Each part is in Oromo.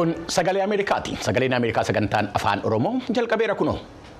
Kun sagalee Ameerikaati. Sagaleen Ameerikaa sagantaan afaan Oromoo jalqabeera kunoo.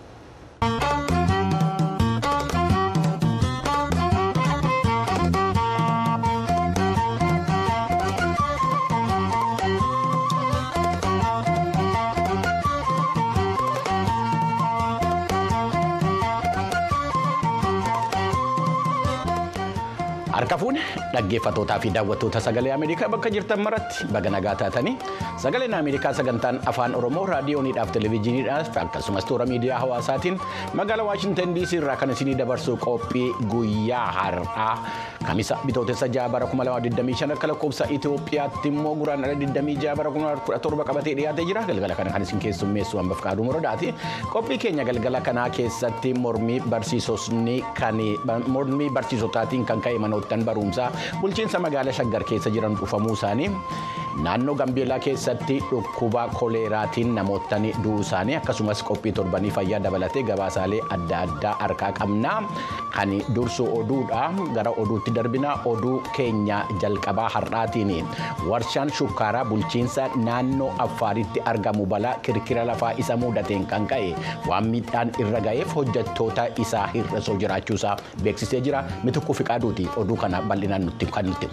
Harka fuune dhaggeeffattootaa fi daawwattoota sagalee Ameerikaa bakka jirtan maratti baga nagaa taatanii sagaleen Ameerikaa sagantaan afaan Oromoo raadiyooniidhaaf televezyiiniidhaaf akkasumas toora miidiyaa hawaasaatiin magaalaa Waashintan DC irraa kan isinii dabarsuu qophii guyyaa har'aa Kamisa bitootessa 6 bara 2025 akka lakkoofsa Itoophiyaatti immoo guraandhala 26 bara 2017 qabatee dhiyaatee jira. Galgala kana kan isin keessummeessu hamba Fqaaduu Morodaati. Qophii keenya galgala kanaa keessatti mormii barsiisotaatiin kan ka'e manoottan barumsaa bulchiinsa magaalaa Shaggar keessa jiran dhufamuu isaanii naannoo Gambeelaa keessatti dhukkuba koleeraatiin namoottan du'uu isaanii akkasumas qophii torbanii fayyaa dabalatee gabaasaalee adda addaa harkaa qabna. Kan dursu oduudha gara oduutti darbina. Oduu keenya jalqabaa har'aatiin warshaan shukkaaraa bulchiinsa naannoo Affaaritti argamu balaa kirkira lafaa isa mudateen kan ka'e waan miidhaan irra ga'eef hojjettoota isaa hir'isoo jiraachuusaa beeksisee jira. Mitukkuu Fiqaaduuti oduu kana bal'inaan nutti kan nutti.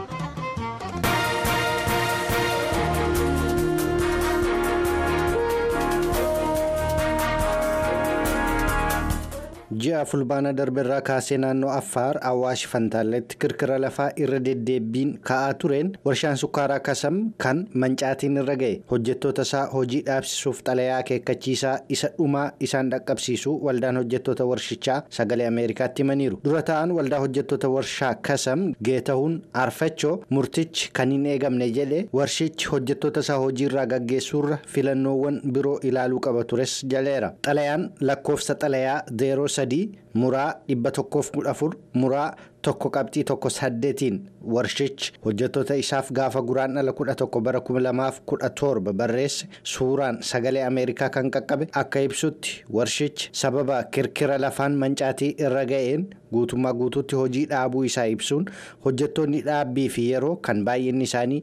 Ji'a fulbaana darbeerraa kaasee naannoo Affaar Awwaash Fantaalletti kirkira lafaa irra deddeebiin ka'aa tureen warshaan sukkaaraa Kasam kan mancaatiin irra ga'e hojjettoota isaa hojii dhaabsisuuf xalayaa akeekkachiisaa isa dhumaa isaan dhaqqabsiisu waldaan hojjettoota warshichaa sagalee Ameerikaatti himaniiru. Dura ta'an waldaa hojjettoota warshaa Kasam Geetahuun Arfachoo murtichi kan hin eegamne jedhe warshichi hojjettoota isaa hojiirraa gaggeessuurra filannoowwan biroo ilaaluu qaba tures jaleera. Xalayaan lakkoofsa xalayaa 03 muraa 114 muraa 1.18 warshichi hojjettoota isaaf gaafa guraandhala 11 bara 2017 barreesse suuraan sagalee Ameerikaa kan qaqqabe akka ibsutti warshichi sababa kirkira lafaan mancaatii irra ga'een guutummaa guutuutti hojii dhaabuu isaa ibsuun hojjettoonni dhaabbii fi yeroo kan baay'inni isaanii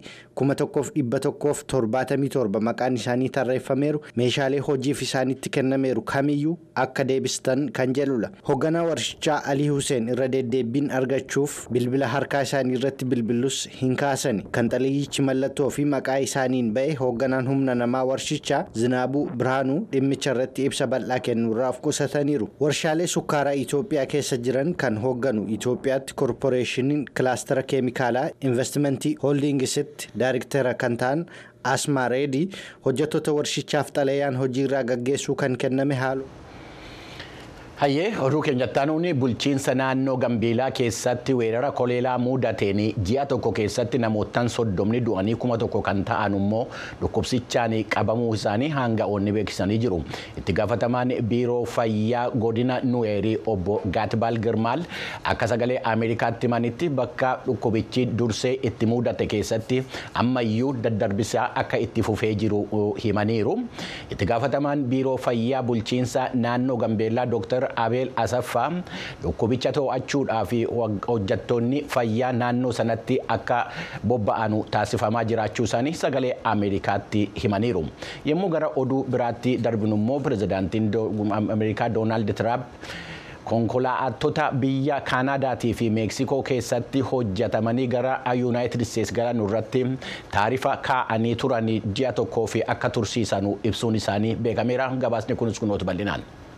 1177 maqaan isaanii tarreeffameeru meeshaalee hojiif isaanitti kennameeru kamiyyuu akka deebistan kan jedhudha. Hoogganaa warshichaa Alii Huseen irra deddeebiin argachuuf bilbila harkaa isaanii irratti bilbilus hin kaasani. Kan xalayyichi mallattoo fi maqaa isaaniin ba'e hoogganaan humna namaa warshichaa Zinaabuu Birhaanuu dhimmicha irratti ibsa bal'aa kennuurraaf qusataniiru. Warshaalee sukkaaraa Itoophiyaa keessa jiran kan hoogganu Itoophiyaatti koorporeeshiniin kilaastara keemikaalaa investimentii hooldiingisitti daayirktara kan ta'an Asmaa Reedii hojjettoota warshichaaf xalayaan hojiirraa gaggeessuu kan kenname haalu. Hayyee oduu keenyattaan bulchiinsa naannoo Gambeelaa keessatti weerara koleeraa mudateen ji'a tokko keessatti namoottan 30 du'anii 1,000 kan ta'an immoo dhukkubsichaan qabamuu isaanii hanga'oonni beeksisanii jiru. Itti gaafatamaan biiroo fayyaa godina Nuweerii obbo Gaatbaal Girmaal akka sagalee Ameerikaatti himanitti bakka dhukkubichi dursee itti mudate keessatti ammayyuu daddarbisaa akka itti fufee jiru himaniiru. Itti gaafatamaan biiroo fayyaa bulchiinsa naannoo Gambeelaa Dr. Abeel Asaffaa dhukkubicha to'achuudhaaf hojjettoonni fayyaa naannoo sanatti akka bobba'anu taasifamaa jiraachuu isaanii sagalee Ameerikaatti himaniiru. Yommuu gara oduu biraatti darbinu immoo pirezidaantiin Ameerikaa Doonaald Tiraamp konkolaattota biyya Kaanaadaatii fi Meeksikoo keessatti hojjetamanii gara Yuunaayitid Isteetsi galan irratti taarifa kaa'anii turan ji'a tokkoo fi akka tursiisan ibsuun isaanii beekameera. Gabaasni kunis kunoota bal'inaan.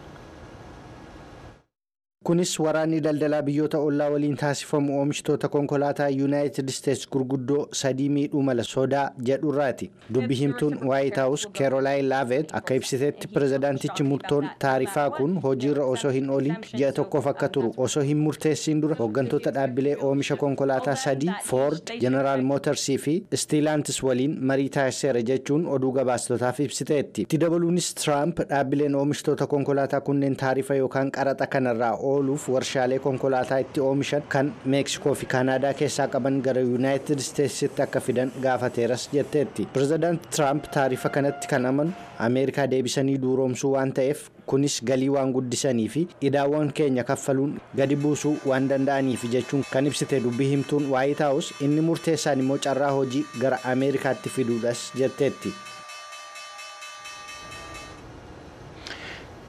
Kunis waraanni daldalaa biyyoota ollaa waliin taasifamu oomishtoota konkolaataa Yuunaayitid Isteetsi gurguddoo 3 miidhuu mala sodaa jedhurraati. Dubbi himtuun White House Caroline Leavitt akka ibsitetti pirezidaantichi murtoon taarifaa kun hojiirra osoo hin oolin ji'a tokkoof akka turu osoo hin murteessin dura hooggantoota dhaabbilee oomisha konkolaataa 3 Ford, General Motors fi Stellantis waliin marii taasiseera jechuun oduu gabaastotaaf ibsiteetti. Itti dabaluunis Trump dhaabbileen oomishtoota konkolaataa kunneen taarifa yookaan qaraxa kanarraa ooluuf warshaalee konkolaataa itti oomishan kan Meeksikoo fi Kaanaadaa keessaa qaban gara Yuunaayitid Isteetsitti akka fidan gaafateeras jetteetti. Pirezidaanti Tiraamp taarifa kanatti kan amanu Ameerikaa deebisanii duuroomsuu waan ta'eef kunis galii waan guddisanii fi idaawwan keenya kaffaluun gadi buusuu waan danda'aniif jechuun kan ibsite dubbii himtuun White House inni murteessaan immoo carraa hojii gara Ameerikaatti fiduudhas jetteetti.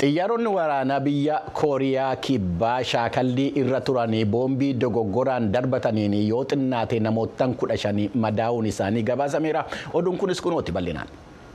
Xiyyaaronni waraanaa biyya Kooriyaa kibbaa shaakallii irra turanii boombii dogoggoraan darbataniin yoo xinnaate namoota 15 madaa'uun isaanii gabaasameera. Oduun kunis kunooti bal'inaan.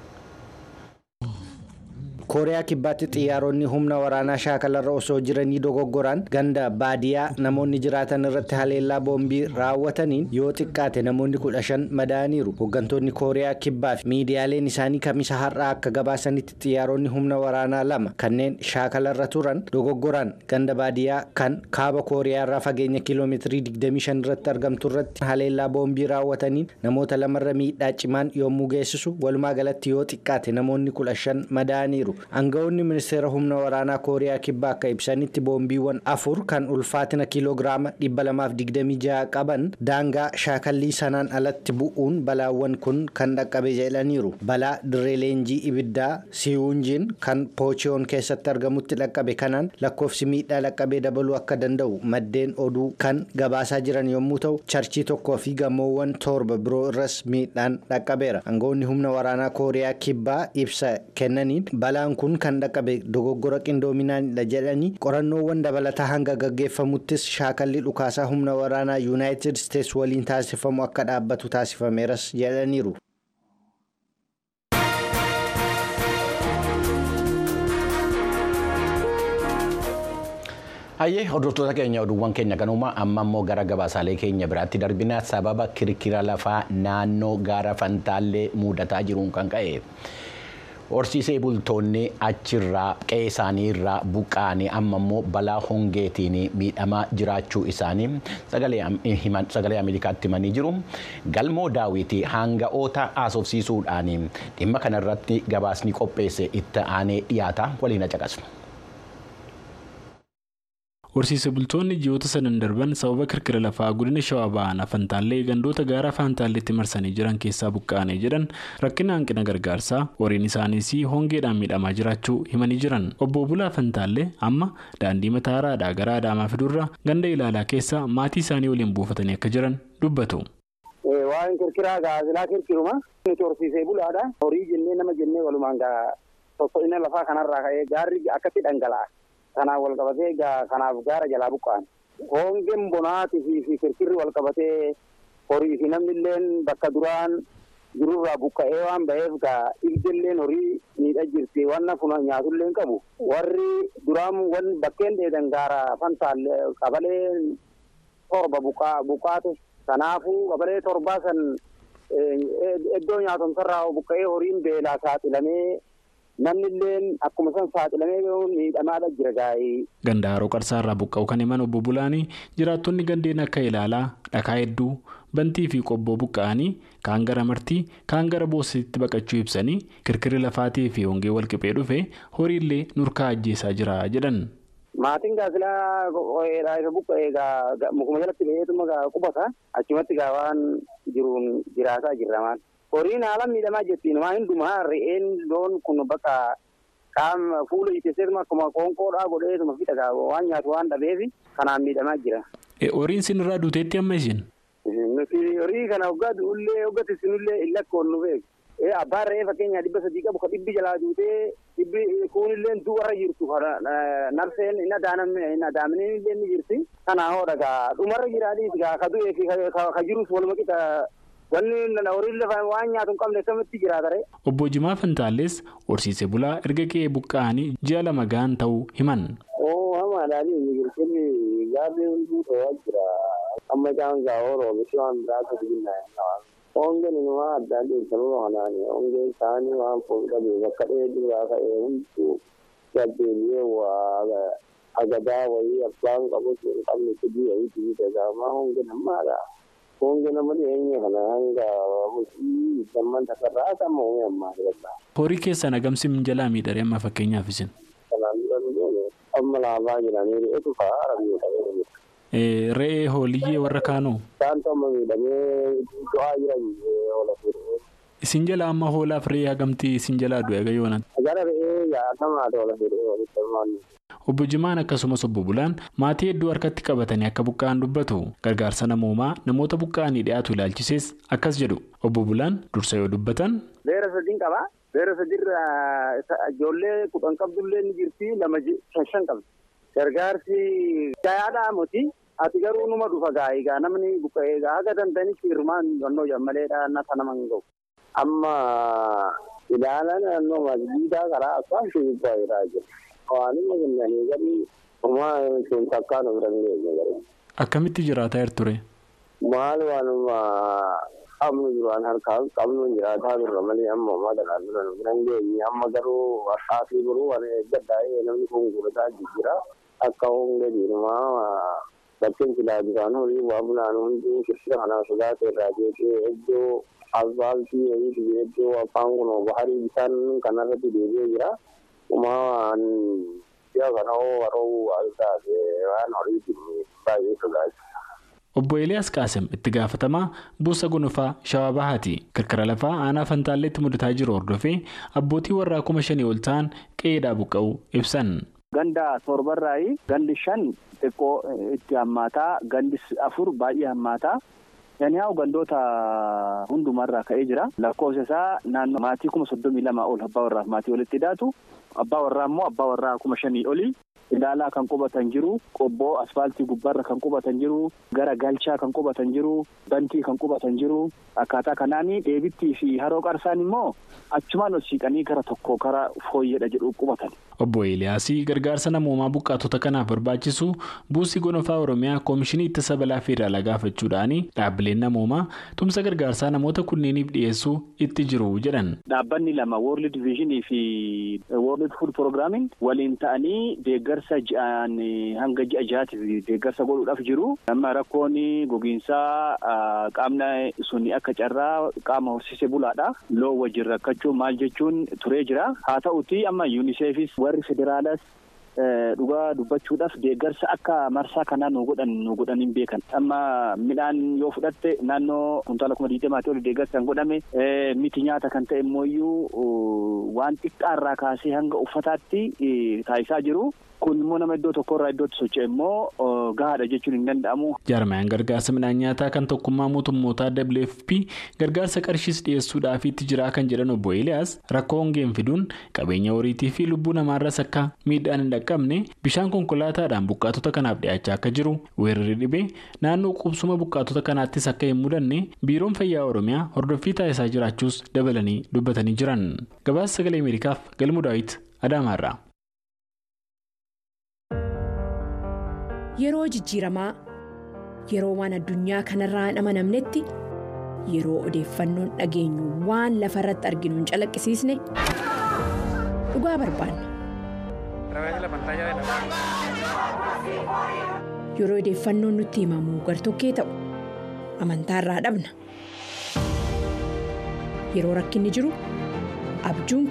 Kooriyaa kibbaatti xiyyaaronni humna waraanaa shaakalarra osoo jiranii dogoggoraan ganda baadiyaa namoonni jiraatan irratti haleellaa boombii raawwataniin yoo xiqqaate namoonni 15 madaa'aniiru. Hooggantoonni Kooriyaa kibbaa fi miidiyaaleen isaanii kamisa har'aa akka gabaasanitti xiyyaaronni humna waraanaa lama kanneen shaakalarra turan dogoggoraan ganda baadiyaa kan kaaba Kooriyaa irraa fageenya kiiloomeetirii 25 irratti argamtu irratti haleellaa boombii raawwataniin namoota lamarra miidhaa cimaan yommuu geessisu walumaa galatti yoo xiqqaate namoonni 15 madaa'aniiru. Aangawoonni ministeera humna waraanaa Kooriyaa kibbaa akka ibsanitti boombiiwwan 4 kan ulfaatina kiiloogiraama 226 qaban daangaa shaakallii sanaan alatti bu'uun balaawwan kun kan dhaqqabe jedhaniiru. Balaa dirree leenjii ibiddaa Siwunjiin kan Poochiyoon keessatti argamutti dhaqqabe kanaan lakkoofsi miidhaa dhaqqabee dabaluu akka danda'u maddeen oduu kan gabaasaa jiran yommuu ta'u charchii tokkoo fi gamoowwan 7 biroo irras miidhaan dhaqqabeera. Aangawoonni humna waraanaa Kooriyaa kibbaa ibsa kennaniin balaan kun kan dhaqqabe dogoggora qindoominaanidha jedhanii qorannoowwan dabalataa hanga gaggeeffamuttis shaakalli dhukaasaa humna waraanaa Yuunaayitid Isteets waliin taasifamu akka dhaabbatu taasifameeras jedhaniiru. Hayyee hordoftoota keenya oduuwwan keenya kanuma amma immoo gara gabaasaalee keenya biraatti darbina. Sababa kirkira lafaa naannoo gaara Fantaallee mudataa jiruun kan ka'e horsiisee bultoonni achirraa qe'ee isaanii irraa buqqa'anii amma immoo balaa hongeetiin miidhamaa jiraachuu isaanii sagalee Ameerikaatti himanii jiru. Galmoo Daawwitii hanga'oota haasofsiisuudhaan dhimma kanarratti gabaasni qopheesse itti aanee dhiyaata. Waliin caqasnu. Horsiisee bultoonni ji'oota sadan darban sababa kirkira lafaa godina Shawaa Bahaa Fantaallee gandoota gaara Fantaalleetti marsanii jiran keessaa buqqa'anii jedhan rakkina hanqina gargaarsaa horiin isaaniis hongeedhaan miidhamaa jiraachuu himanii jiran. Obbo Bulaa Fantaallee amma daandii Mataaraadhaa gara Adaamaa fidurraa ganda ilaalaa keessa maatii isaanii waliin buufatanii akka jiran dubbatu. Waan kirkiraa gaazilaa kirkiruma nuti horsiisee bulaadha. Horii jennee nama jennee walumaan soso'ina lafaa kanarraa ka'ee gaarri akkatti dhangala'a. Kanaaf wal qabatee kanaaf gaara jalaa buqqa'an. Hongeen bonaatii fi kirkirri wal qabatee horii fi namni illee bakka duraan jirurraa buqqa'ee waan ba'eef ibidillee horii miidhaa jirti waan nafuna nyaatullee qabu. Warri duraan bakkeen dheedan gaara Fantaallee qabalee 7 buqqaate. Kanaafuu qabalee 7 san iddoo nyaatomsarraa buqqa'ee horiin beelaa saaxilamee namni illee akkuma san saaxilamee miidhamaadha jira gaa'ii. Ganda Haroo Qarsaarraa buqqa'u kan himan obbo Bulaanii jiraattonni gandeen akka ilaalaa dhakaa hedduu bantii fi qobboo buqqa'anii kaan gara martii kaan gara boositti baqachuu ibsanii kirkirri lafaatii fi hongee wal qixee dhufe horiillee nurkaa ajjeesaa jira jedhan. Maatiin gaazilaa isa buqqa'ee mukuma jalatti ba'eetuma qubata achumatti waan jiruun jiraataa jirra maal. Horiin haala miidhamaa jettiin waan hundumaa re'een loon kun bakka qaama fuula ijjeesseetuma akkuma qoonqoodhaa godheetuma fixa waan nyaatu waan dhabeef kanaan miidhamaa jira. Horiin sinirraa duuteetti amma isin? Horii kana hoggatti sinullee illa koon nu beeku. Abbaan re'ee fakkeenyaa 300 qabu ka 100 jalaa duutee kuunillee du'arra jirtu narseen hin adaamneen illee ni jirti. Kanaa hoodha dhumarra jiraadhiis ka du'ee fi ka jirus waluma qixa. Wanni horii lafa waan nyaatu hin qabne akkamitti jiraata ree? Obbo Jimaa Fantaallees horsiisee bulaa erga qe'ee buqqa'anii ji'a 2 gahan ta'uu himan. Hamaadhaan jirtinni gaarri hunduu ta'aa jira. Amma isaan gaa'oo bishaan biraatu binnaa. Hongeen inumaa adda adda sababa kanaan hongeen isaanii waan fuudhamee bakka dheeduudhaa ka'ee hunduu gaddeebi'ee waa agadaa wayii abbaan qabu hin qabne kudii wayii dhiigamaa hongeen ammaadha. Hongeen nama dhiyeenya kana hanga zaman takarraa sama uume ammaa jira. Horii keessan agamsi minjalaa miidhagee amma fakkeenyaaf isin? Kanaan dura amma laafaa jiranii re'eetu fa'aa miidhamee. Re'ee hooliyyee warra kaanoo? Isaan amma miidhamee du'aa jiran oola fuudhee. Isin jala amma hoolaaf re'ee hagamtii isin jalaa du'e gayoonaan? Gara re'ee yaadamaa oola fuudhee. Obbo Jimaan akkasumas obbo Bulaan maatii hedduu harkatti qabatanii akka buqqa'an dubbatu. Gargaarsa namoomaa namoota buqqa'anii dhiyaatu ilaalchisees akkas jedhu. Obbo Bulaan dursa yoo dubbatan. Beera sadiin qaba. beera sadirra ijoollee kudhan qabdullee ni jirti lama shan qabdi. Gargaarsi gayaadhaa moti ati garuu numa dhufa gaayigaa namni buqqa'ee haga dandanitti hirmaan gannoo jammaleedha nata nama hin ga'u. Amma ilaalan naannoo masjiidaa karaa asfaaltii gubbaa jiraa jiru. Waanuma kennanii galii homaa sun takkaan ofirra hin geenye. Akkamitti jiraataa ture? Maal waanuma qabnu jiraan harkaa qabnu jiraataa turre malee amma homaa kanaan dura nu bira hin geenye. Amma garuu har'aafi biroo waan gaddaa'ee namni kun gurgurataa jira. Akka hongee diimaa bakkeen silaa bishaan horii waa bulaan hundi kirkira kanaa sodaatee irraa jeeqee iddoo asfaaltii wayii iddoo afaan kunoo baharii bishaan kanarratti deebi'ee jira. Waan biyya kana waroo waan horii baay'ee sodaachisa. Obbo Eliyaas Qaasim itti gaafatamaa buusa gonofaa Shawaa Bahaati. Kirkira lafaa aanaa Fantaalleetti mudataa jiru hordofee abbootii warraa 5,000 ol ta'an qe'eedhaa buqqa'uu ibsan. Ganda torbarraayi gandi 5 xiqqoo itti hammaataa gandi 4 baay'ee hammaataa. Yaani gandoota hundumarraa ka'ee jira. Lakkoofsa isaa naannoo maatii 32 ol abbaa warraaf maatii walitti hidhaatu. Abbaa warraa immoo abbaa warraa 5,000 oli. Ilaalaa kan qubatan jiru, qobboo asfaaltii gubbarra kan qubatan jiru, gara galchaa kan qubatan jiru, bantii kan qubatan jiru. Akkaataa kanaanii deebittii fi haroo qarsaan immoo achumaan ol siiqanii gara tokko karaa fooyyedha jedhu qubatan. Obbo Eliyaasii gargaarsa namoomaa buqqaatota kanaaf barbaachisu buusii gonofaa Oromiyaa Koomishinii Ittisa Balaa Federaalaa gaafachuudhaan dhaabbileen namoomaa tumsa gargaarsaa namoota kunneeniif dhiyeessuu itti jiru jedhan. Dhaabbanni lama World Vision fi World Food Programming waliin ta'anii deeggarsa ji'aan hanga ji'a jahaatiif deeggarsa godhuudhaaf jiru. Amma rakkoon gogiinsaa qaamna sunni akka carraa qaama horsiisee bulaadha. Loo wajjin rakkachuun maal jechuun turee jira. Haa ta'uti amma UNICEFis warri federaalaas dhugaa dubbachuudhaaf deeggarsa akka marsaa kanaa nu godhan hin beekan. Amma midhaan yoo fudhatte naannoo kuntaala 20 ol deeggarsa kan godhame miti nyaata kan ta'e immoo waan xiqqaarraa kaasee hanga uffataatti taasisaa jiru. Kun immoo nama iddoo tokkorraa iddootti socho'e immoo gahaadha jechuun hin danda'amu. Jaarmayaan gargaarsa midhaan nyaataa kan tokkummaa mootummootaa WFP gargaarsa qarshiis dhiyeessuudhaaf itti jiraa kan jedhan obbo Eliyaas rakkoo hongeen fiduun qabeenya horiitii fi lubbuu namaarras akka miidhaan hin dhaqqabne bishaan konkolaataadhaan buqqaatota kanaaf dhiyaachaa akka jiru weerarri dhibee naannoo qubsuma buqqaatota kanaattis akka hin mudanne biiroon fayyaa Oromiyaa hordoffii taasisaa jiraachuus dabalanii dubbatanii jiran. Gabaasa Sagalee Ameerikaaf Galmuu Daawit Adaamaarraa. Yeroo jijjiiramaa yeroo waan addunyaa kanarraa hin amanamnetti yeroo odeeffannoon dhageenyu waan lafarratti arginu hin calaqqisiisne dhugaa barbaanna. Yeroo odeeffannoon nutti himamu gartokkee ta'u amantaarraa dhabna. Yeroo rakkinni jiru abjuun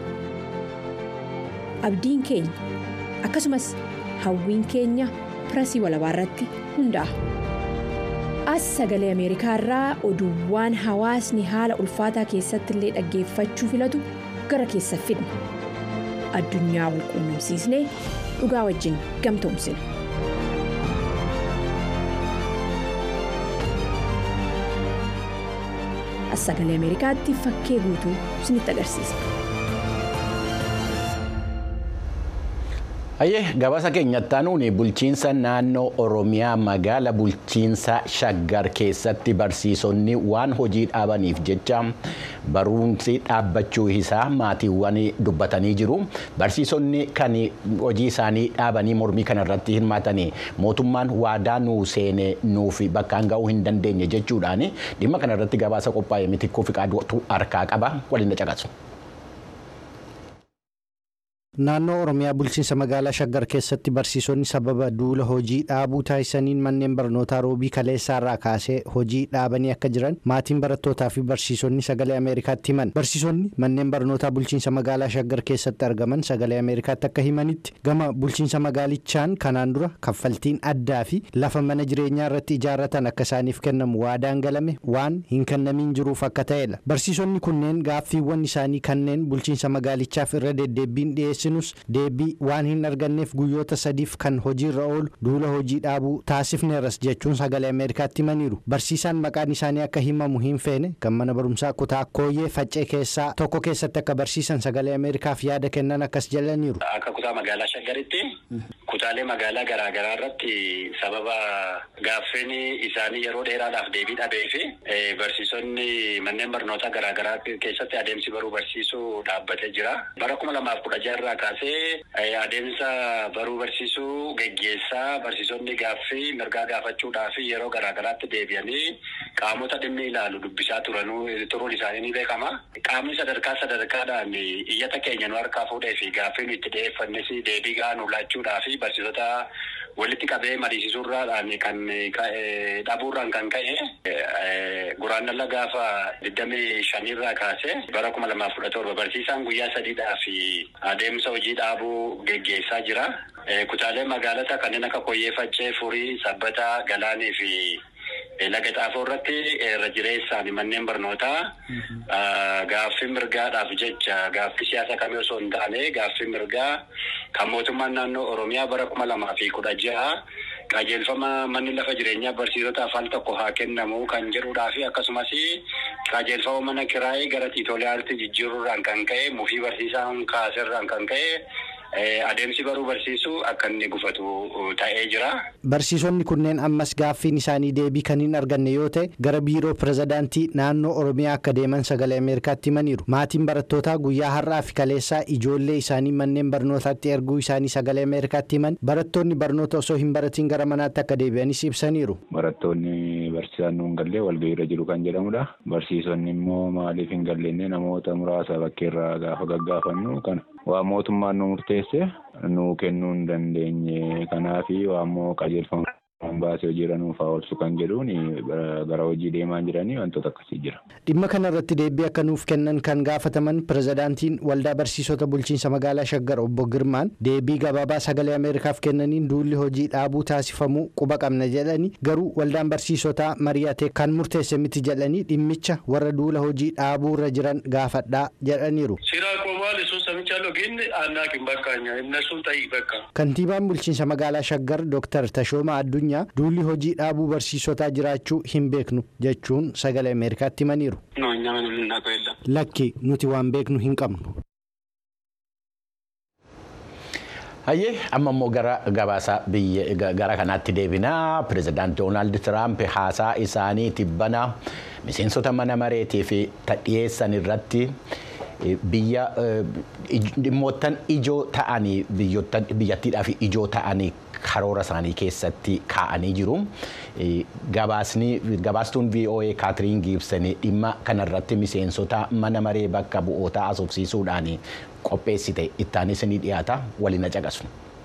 keenya akkasumas hawwiin keenya. Pirasii walabaa irratti hundaa'a. As Sagalee Ameerikaa irraa oduuwwan hawaasni haala ulfaataa keessatti illee dhaggeeffachuu filatu gara keessa fidna. Addunyaa wal quunnamsiisnee dhugaa wajjin gamtoomsina. As Sagalee Ameerikaatti fakkee guutuu isinitti agarsiisa. Ayyee gabaasa keenyatti aanuun bulchiinsa naannoo Oromiyaa magaala bulchiinsa Shaggar keessatti barsiisonni waan hojii dhaabaniif jecha barumsi dhaabbachuu isaa maatiiwwan dubbatanii jiru. Barsiisonni kan hojii isaanii dhaabanii mormii kanarratti hirmaatanii mootummaan waadaa nuu seenee nuuf bakkaan ga'uu hin dandeenye jechuudhaan dhimma kanarratti gabaasa qophaa'e Mitikkuu Fiqaaduu harkaa qaba waliin caqasu. Naannoo Oromiyaa bulchiinsa magaalaa Shaggar keessatti barsiisonni sababa duula hojii dhaabuu taasisaniin manneen barnootaa roobii kaleessaarraa kaasee hojii dhaabanii akka jiran maatiin barattootaa fi barsiisonni Sagalee Ameerikaatti himan. Barsiisonni manneen barnootaa bulchiinsa magaalaa Shaggar keessatti argaman Sagalee Ameerikaatti akka himanitti gama bulchiinsa magaalichaan kanaan dura kaffaltiin addaa fi lafa mana jireenyaa irratti ijaarratan akka isaaniif kennamu waadaan galame waan hin kennamiin jiruuf akka ta'edha. Barsiisonni kunneen gaaffiiwwan isaanii kanneen bulchiinsa magaalichaaf irra deddeebiin dhiyeessan dhiyeessinus deebii waan hin arganneef guyyoota 3 kan hojiirra oolu duula hojii dhaabuu taasifneerras jechuun sagalee Ameerikaatti himaniiru. Barsiisaan maqaan isaanii akka himamu hin feene kan mana barumsaa kutaa Kooyyee Faccee keessaa tokko keessatti akka barsiisan sagalee Ameerikaaf yaada kennan akkas jedhaniiru. Akka kutaa magaalaa Shaggaritti kutaalee magaalaa garaagaraa irratti sababa gaaffiin isaanii yeroo dheeraadhaaf deebii dhabee fi barsiisonni manneen barnootaa garaagaraa keessatti adeemsi baruu barsiisuu dhaabbatee jira. Bara 2016 irraa kaasee adeemsa baruu barsiisuu geggeessaa barsiisonni gaaffii mirgaa gaafachuudhaaf yeroo garaagaraatti deebi'anii qaamota dhimmi ilaalu dubbisaa turuun isaanii ni beekama. Qaamni sadarkaadhaan iyyata keenya nu harkaa fuudhee fi gaaffii nu itti dhiyeeffannes deebii gahaa nu laachuudhaaf barsiisota walitti qabee mariisisuurraan kan dhabuurraan kan ka'e guraandhala gaafa 25 irraa kaasee bara 2017 barsiisaan guyyaa 3dhaaf adeemsa hojii dhaabuu geggeessaa jira. Kutaalee magaalota kanneen akka Kooyyee Faccee, Furii, Sabbataa, Galaanii fi Laga Xaafoo irratti irra jireessaan manneen barnootaa gaaffii mirgaadhaaf jecha gaaffii siyaasa kamii osoo hin taane gaaffii mirgaa kan mootummaan naannoo Oromiyaa bara 2016 qajeelfama manni lafa jireenyaa barsiisotaaf al tokko haa kennamu kan jedhuudhaa fi akkasumas qajeelfama mana kiraayee gara tiitooliyaatti jijjiiruudhaan kan ka'e mufii barsiisaan kaaserraan kan ka'e adeemsi baruu barsiisuu akka inni gufatu ta'ee jira. Barsiisonni kunneen ammas gaaffiin isaanii deebii kan hin arganne yoo ta'e gara biiroo pirezidaantii naannoo Oromiyaa akka deeman sagalee Ameerikaatti himaniiru. Maatiin barattootaa guyyaa har'aa fi kaleessaa ijoollee isaanii manneen barnootaatti erguu isaanii sagalee Ameerikaatti himan barattoonni barnoota osoo hin baratiin gara manaatti akka deebi'anis ibsaniiru. Barattoonni barsiisaan nuun gallee walgahiirra jiru kan jedhamudha. Barsiisonni immoo maaliif hin galleenne namoota muraasa bakkeerraa gaafa gaggaafannu kana waan mootummaan nu murteesse nuu kennuu hin dandeenye kanaafi waan immoo qajeelfama baasee hojiirra nuuf oolchu kan jedhuun gara hojii deemaa jiranii wantoota akkasii jira. Dhimma kana irratti deebii akka nuuf kennan kan gaafataman pirezidaantiin waldaa barsiisota bulchiinsa magaalaa Shaggar obbo Girmaan deebii gabaabaa sagalee Ameerikaaf kennaniin duulli hojii dhaabuu taasifamuu quba qabna jedhanii garuu waldaan barsiisotaa mari'atee kan murteesse miti jedhanii dhimmicha warra duula hojii dhaabuu irra jiran gaafadhaa jedhaniiru. Kantiibaan bulchiinsa magaalaa Shaggar Dr. Tashoomaa Addunyaa duulli hojii dhaabuu barsiisotaa jiraachuu hin beeknu jechuun sagalee Ameerikaatti himaniiru. Lakki nuti waan beeknu hin qabnu. Hayyee amma immoo gara gabaasa gara kanaatti deebinaa. Pireezidaanti Doonaald Tiraamp haasaa isaanii tibbana miseensota mana mareetii fi dhiyeessan irratti biyya dhimmoottan ijoo ta'anii biyyattiidhaaf ijoo ta'anii karoora isaanii keessatti kaa'anii jiru. Gabaastuun VOA Kaatiriin Giibsan dhimma kanarratti miseensota mana maree bakka bu'ootaa asoofsiisuudhaan qopheessite ittaanis ni dhiyaata waliin caqasu.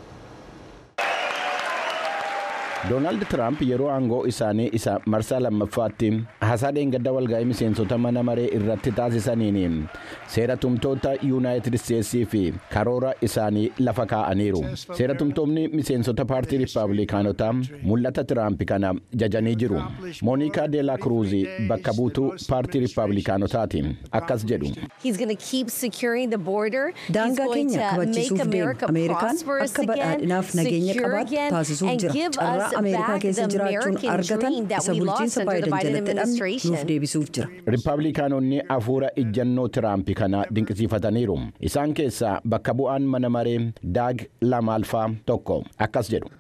Doonaald Tiraamp yeroo aangoo isaanii isa marsaa lammaffaatti haasaa dheengadda walga'ii miseensota mana maree irratti taasisaniin seera tumtoota Yuunaayitid Isteetsii fi karoora isaanii lafa kaa'aniiru. Seera tumtoonni miseensota paartii Rippaabilikaanotaa mul'ata Tiraamp kana jajanii jiru. Moonikaa Deelaa Kruuzii bakka buutuu paartii Rippaabilikaanotaati akkas jedhu. Daangaa keenya kabachiisuuf deema. Ameerikaan akka badhaadhinaaf nageenya qabaattu taasisuuf jira. Carraa Ameerikaa keessa jiraachuun argatan isa bulchiinsa Baayiden jalatti dhabne nuuf deebisuuf jira. Rippaabilikaanonni hafuura ijjannoo Tiraamp kana dinqisiifataniiru. Isaan keessaa bakka bu'aan mana maree Daag Lamaalfaa tokko akkas jedhu.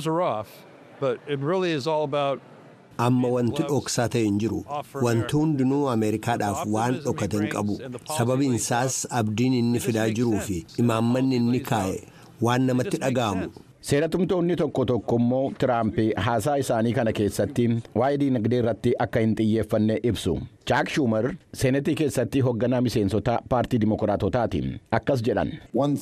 Amma wanti dhoksaa ta'e hin jiru. Wanti hundinuu Ameerikaadhaaf waan dhokate hin qabu. Sababiin isaas abdiin inni fidaa jiruu fi imaammanni inni kaa'e waan namatti dhaga'amu. Seera tumtoonni tokko immoo Tiraamp haasaa isaanii kana keessatti waa'ee diinagdee irratti akka hin xiyyeeffanne ibsu. Chaak Schumer seenetii keessatti hoogganaa miseensota paartii Dimookiraatotaati akkas jedhan.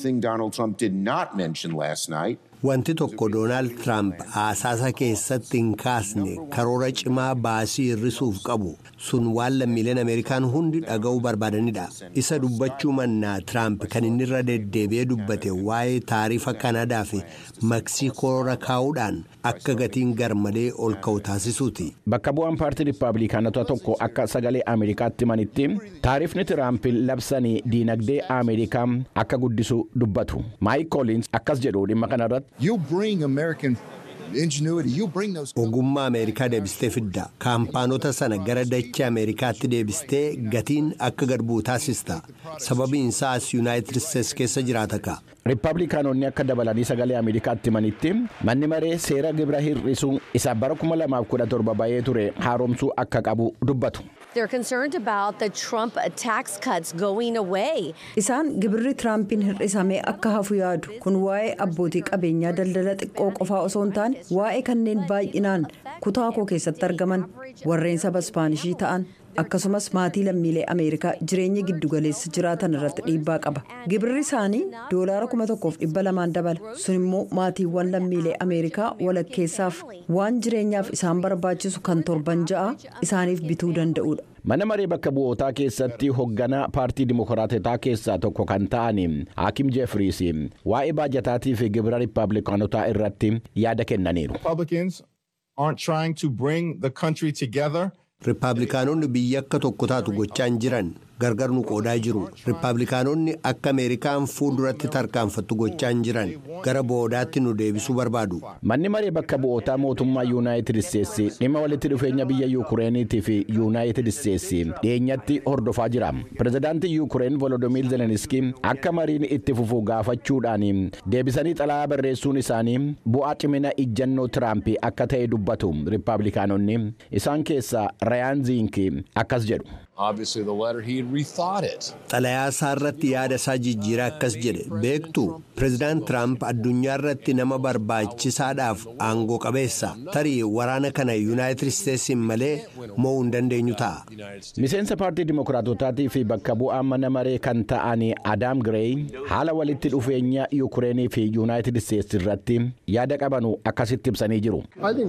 Wanti tokko Doonaald Tiraamp haasaa keessatti hin kaasne karoora cimaa baasii hir'isuuf qabu sun waan lammiileen Ameerikaan hundi dhaga'uu barbaadanidha. Isa dubbachuu mannaa Tiraamp kan inni irra deddeebi'ee dubbate waa'ee taarifa Kanaadaa fi Meeksikoo irra kaa'uudhaan akka gatiin garmalee ol ka'u taasisuuti. Bakka bu'aan paartii Rippaabilikaanotaa tokko akka sagalee sagalee Ameerikaatti himanitti taarifni Tiraamp labsanii diinagdee Ameerikaa akka guddisu dubbatu. Mike Collins akkas jedhu dhimma kanarratti. Ogummaa Ameerikaa deebistee fidda. Kaampaanota sana gara dachee Ameerikaatti deebistee gatiin akka gad bu'u taasista. Sababiin isaas Yuunaayitid Isteetsi keessa jiraata ka'a. Riippaabilikaanonni akka dabalanii sagalee Ameerikaatti himanitti manni maree seera gibira hir'isuu isa bara 2017 ba'ee ture haaromsuu akka qabu dubbatu. They're concerned about the Trump tax cuts going away. Isaan gibirri Tiraampiin hir'isamee akka hafu yaadu. Kun waa'ee abbootii qabeenyaa daldala xiqqoo qofaa osoo hin taane waa'ee kanneen baay'inaan kutaa koo keessatti argaman warreen saba Ispaanishii ta'an akkasumas maatii lammiilee Ameerikaa jireenya giddugaleessa jiraatan irratti dhiibbaa qaba. Gibirri isaanii $1,200 dabala. Sun immoo maatiiwwan lammiilee Ameerikaa walakkeessaaf waan jireenyaaf isaan barbaachisu kan torban ja'a isaaniif bituu danda'udha. Mana maree bakka bu'ootaa keessatti hoogganaa paartii Dimookiraatotaa keessaa tokko kan ta'an Hakim Jeffries waa'ee baajataatii fi gibira Riippaabilikaanotaa irratti yaada kennaniiru. Riippaabilikaanonni biyya akka tokko taatu gochaan jiran gargar nu qoodaa jiru. Riippaabilikaanonni akka Ameerikaan fuulduratti tarkaanfattu gochaan jiran gara boodaatti nu deebisuu barbaadu. Manni maree bakka bu'ootaa mootummaa Yuunaayitid Isteetsi dhimma walitti dhufeenya biyya Yuukireeniitii fi Yuunaayitid Isteetsi dhiyeenyatti hordofaa jira. Pireezidaantii Yuukireen Volodimiir Zeleniskii akka mariin itti fufu gaafachuudhaan deebisanii xalayaa barreessuun isaanii bu'aa cimina ijjannoo Tiraamp akka ta'e dubbatu. Riippaabilikaanonni isaan keessaa Rayaan Ziinki akkas jedhu. Obviously, the letter, he had rethought it. Xalayaa isaa irratti yaada isaa jijjiiraa akkas jedhe. Beektu, Pireezidaant Tiraamp addunyaa irratti nama barbaachisaadhaaf aangoo qabeessa. Tarii waraana kana Yuunaayitid Isteetsiin malee mo'uu hin dandeenyu ta'a. Miseensa paartii Dimookiraatotaatii fi bakka bu'aa mana maree kan ta'an Adam Gray haala walitti dhufeenya Yuukireenii fi Yuunaayitid Isteetsi irratti yaada qabanu akkasitti ibsanii jiru.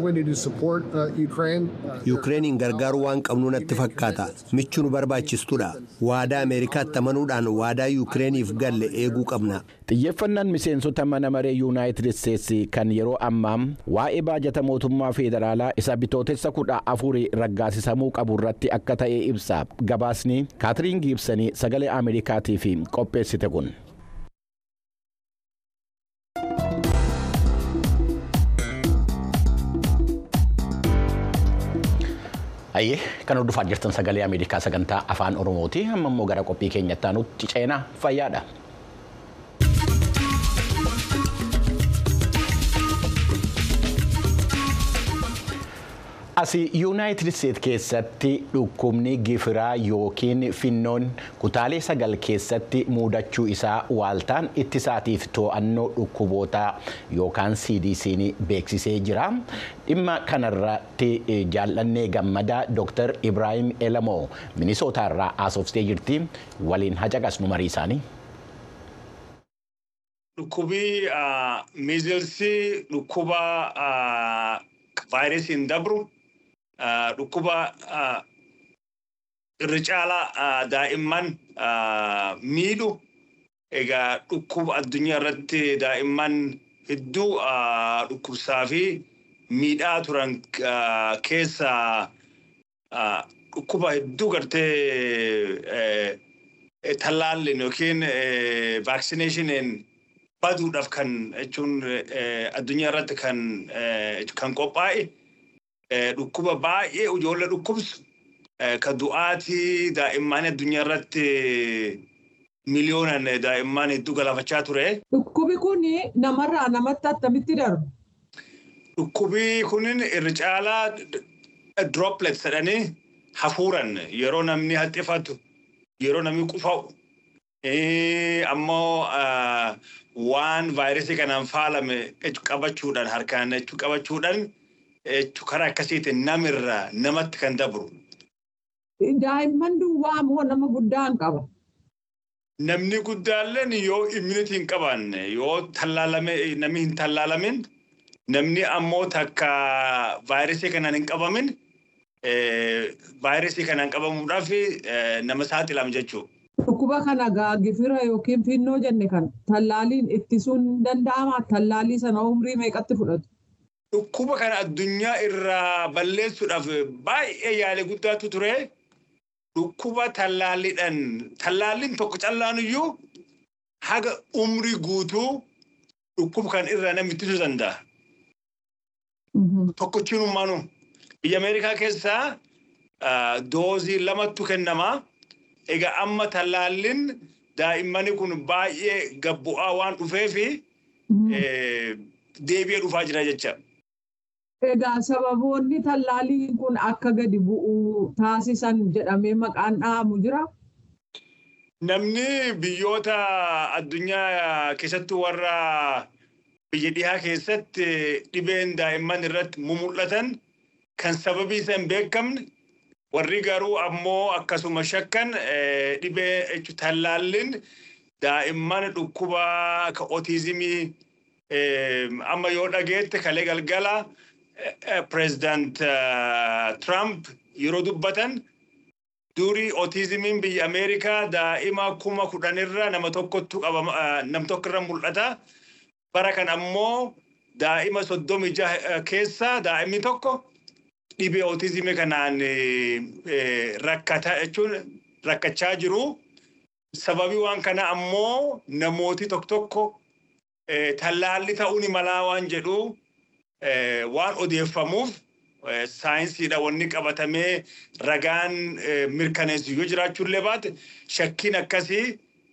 Yuukireeniin gargaaruu waan qabnu natti fakkaata. Nu barbaachistuudha. Waadaa Ameerikaatti amanuudhaan waadaa Yuukireeniif galle eeguu qabna. Xiyyeeffannaan miseensota mana maree Yuunaayitid Isteetsi kan yeroo ammaa waa'ee baajata mootummaa federaalaa isa bitootessa 14 raggaasisamuu qabu irratti akka ta'e ibsa. Gabaasni Kaatiriin Giibsanii sagalee Ameerikaatiif qopheessite kun. Ayyee kan hordofaa jirtan sagalee Ameerikaa sagantaa afaan Oromooti. Amma immoo gara qophii keenyatti aanutti ceenaa fayyaadha. Asii Yuunaayitid Isteetsi keessatti dhukkubni gifiraa yookiin finnoon kutaalee 9 keessatti muudachuu isaa waaltaan ittisaatiif to'annoo dhukkubootaa yookaan CDC'n beeksisee jira. Dhimma kanarratti jaallannee gammadaa Dr. Ibrahim Elamoo Minisootaarraa haasoftee jirti. Waliin hacaqasnu marii isaanii. Dhukkubii miizilsii dhukkuba vaayirasiin dabru. Dhukkuba irra caalaa daa'imman miidhu egaa dhukkuba addunyaa irratti daa'imman hedduu dhukkubsaa fi miidhaa turan keessa dhukkuba hedduu gartee tallaalliin yookiin vaaksineeshiniin baduudhaaf kan jechuun addunyaa irratti kan qophaa'e. Dhukkuba baay'ee ijoollee dhukkubsu kan du'aatii daa'imman addunyaa irratti miliyoonaan daa'imman hedduu galaafachaa ture. Dhukkubi kun namarraa namatti attamitti darbu? Dhukkubi kun irra caalaa droplets jedhanii hafuuran yeroo namni haxxifatu yeroo namni qufa'u ammoo waan vaayirasii kanaan faalame qabachuudhaan harkaan qabachuudhaan karaa akkasiitiin namirraa namatti kan dabru. Daa'imman duwwaa moo nama guddaan qaba? Namni guddaalleen yoo immunity hin qabaanne yoo namni hin tallaalamin namni ammoo takka vaayirasii kanaan hin qabamin vaayirasii kanaan qabamuudhaaf nama saaxilamu jechuudha. Dhukkuba kana gifira yookiin finnoo jenne kan tallaaliin ittisuun danda'ama. Tallaalii sana umrii meeqatti fudhatu? Dhukkuba kana addunyaa irraa balleessuudhaaf baay'ee yaalii guddaatu ture. dhukkuba tallaalliin tokko callaan iyyuu haga umrii guutuu dhukkuba kan irraa namni ittisuu danda'a. Tokkochiinummaanu biyya Ameerikaa keessaa doozii 2tu kennama. Egaa amma tallaalliin daa'immanii kun baay'ee gabbu'aa waan dhufeefi deebi'ee dhufaa jira jecha. Egaa sababoonni tallaalliin kun akka gadi bu'u taasisan jedhamee maqaan dha'amu jira. Namni biyyoota addunyaa keessatti warra biyya dhihaa keessatti dhibeen daa'imman irratti mul'atan kan sababii isa hin beekamne warri garuu ammoo akkasuma shakkan dhibee tallaalliin daa'imman dhukkuba akka ootizimii amma yoo dhageette kalee galgala President Trump yeroo dubbatan durii ootizimiin biyya Ameerikaa daa'ima 10,000 nama tokkottu nam tokkorra mul'ata. Bara kan ammoo daa'ima 36 keessaa daa'imni tokko dhibee ootizimii kanaan rakkachaa jiru. Sababii waan kana ammoo namooti tokko tallaalli ta'uu ni malaa waan jedhu waan odeeffamuuf saayinsiidha wanni qabatamee ragaan mirkaneessu yoo jiraachuullee baate shakkiin akkasii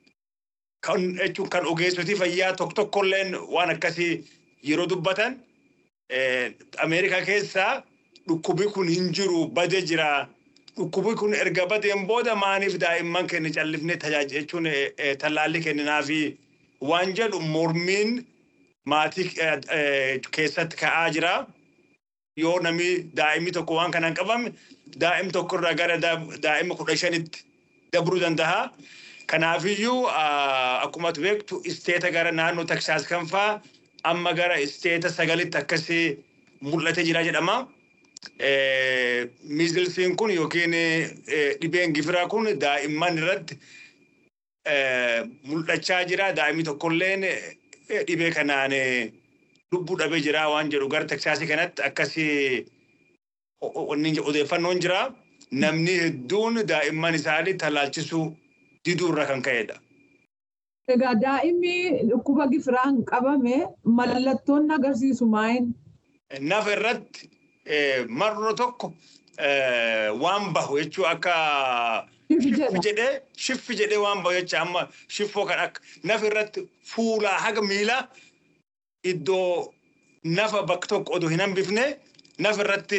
kan ogeessoti fayyaa tokkolleen waan akkasii yeroo dubbatan Ameerikaa keessaa dhukkubi kun hin jiru badee jira. Dhukkubi kun erga badeen booda maaniif daa'imman keenya callifnee tajaajila jechuun tallaalli kenninaafi waan jedhu mormiin maatii keessatti ka'aa jira. Yoo namni daa'imni tokko waan kanaan qabame daa'im tokkorraa gara daa'ima 15tti dabruu danda'a. Kanaafiyyuu akkuma beektu isteeta gara naannoo Texas kan fa'aa amma gara isteeta 9tti akkasii mul'atee jira jedhama. Miizilsiin kun yookiin dhibeen gifiraa kun daa'imman irratti mul'achaa jira. Daa'imni tokkolleen dhibee kanaan lubbuu dhabee jira waan jedhu gara Texaasii kanatti akkasii odeeffannoon jira. Namni hedduun daa'imman isaanii tallaalchisuu diduurra kan ka'edha. Egaa daa'imni dhukkuba gifiraan qabame mallattoon agarsiisu maayin? Nafa irratti marro tokko waan bahu jechuun akka shiffi jedhee waan bahu jecha amma shiffoo kan akka nafa irratti fuulaa haga miilaa iddoo nafa bakka tokko oduu hin hambifne nafa irratti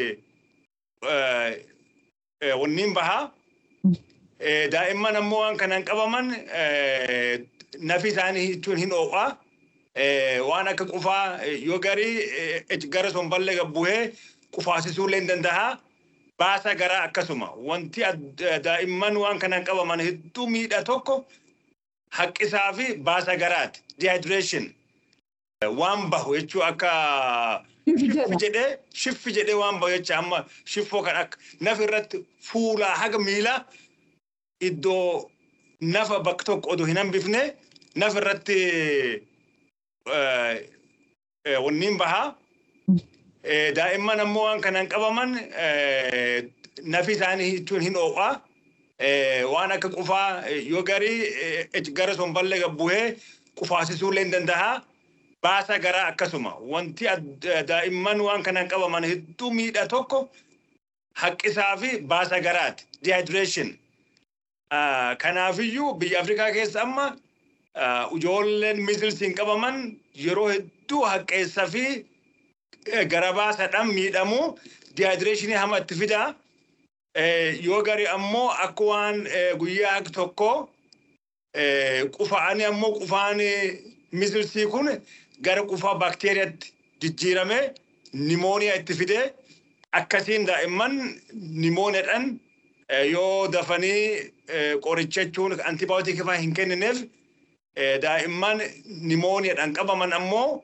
wanniin bahaa. Daa'imman ammoo waan kanaan qabaman nafi isaanii jechuun hin oo'aa. Waan akka qufaa yoo garii gara somballee gabbu'ee qufaasisuullee hin danda'a. Baasa garaa akkasuma wanti daa'imman waan kanaan qabaman hedduu miidhaa tokko haqqisaa fi baasa garaati. Dehydration waan bahu jechuun akka shiffi jedhee waan bahu jecha amma shiffoo kan akka nafi irratti fuulaa haga miilaa iddoo nafa bakka tokko oduu hin hambifne nafa irratti wanniin bahaa. Daa'imman ammoo waan kanaan qabaman nafi isaanii jechuun hin oo'aa. Waan akka qufaa yoo garii gara somballee gabbu'ee qufaasisuullee hin danda'a. Baasa garaa akkasuma wanti daa'imman waan kanaan qabaman hedduu miidhaa tokko haqqisaa fi baasa garaati. Dehydration. Kanaafiyyuu biyya Afrikaa keessa amma ijoolleen miizilsiin qabaman yeroo hedduu haqqeessaa fi gara baasadhaan miidhamu dehydration hama itti fidaa. Yoo garii ammoo akka waan guyyaa tokko qufa'anii ammoo qufaan miizilsii kun gara qufaa baakteeriyaatti jijjiirame nimooniyaa itti fidee akkasiin daa'imman nimooniyaadhaan yoo dafanii qoricha jechuun antibiyootikii fa'aa hin kennineef daa'imman nimooniyaadhaan qabaman ammoo.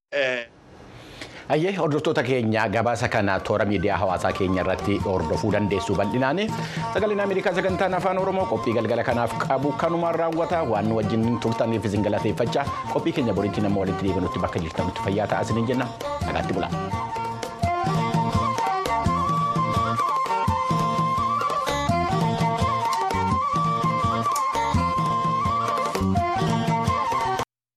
Ayyee hordoftoota keenya gabaasa kana toora miidiyaa hawaasaa keenya irratti hordofuu dandeessu bal'inaan. Sagaleen Ameerikaa sagantaan afaan Oromoo qophii galgala kanaaf qabu kanumaan raawwata waan wajjin turtaniif isin galateeffachaa qophii keenya boriitti nama walitti deebinutti bakka jirtanutti fayyaa ta'aa isiniin jenna. Nagaatti bulaa.